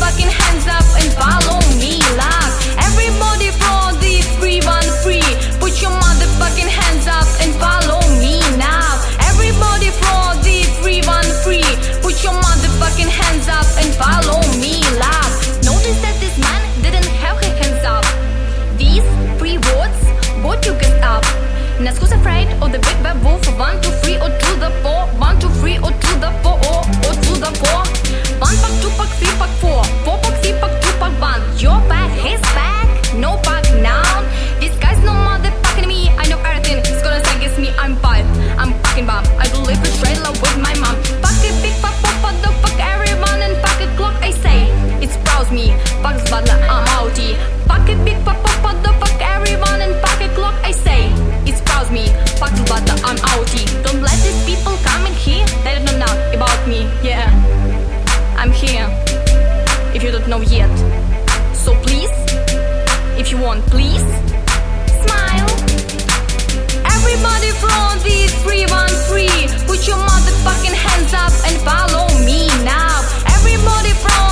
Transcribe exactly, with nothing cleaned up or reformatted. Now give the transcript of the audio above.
motherfucking hands up and follow me, love. Everybody for the free one free. Put your motherfucking hands up and follow me now. Everybody for the free one free. Put your motherfucking hands up and follow me, love. Notice that this man didn't have his hands up. These three words brought you guys up. Now who's afraid of the big bad wolf? One, two, three, or to the four. One, two, three, or to the four, or, or to the four. One pack, two pack, three pack, four. Four pack, three pack, two pack, one. Your pack, his pack, no pack now. This guy's no motherfucking me. I know everything. It's gonna say against me. I'm five. I'm fucking bomb. I do live a trailer with my mom. Fuck it, big fuck, fuck, fuck, the fuck everyone and fuck it clock. I say it sprouts me. Fuck butler, I'm outie. Fuck it, big fuck, fuck, fuck, the fuck everyone and fuck it clock. I say it sprouts me. Fuck butler, I'm outie. Don't let these people come in here. They don't know now about me. Yeah, I'm here. If you don't know yet, so please, if you want, please smile. Everybody from the three one three, put your motherfucking hands up and follow me now. Everybody from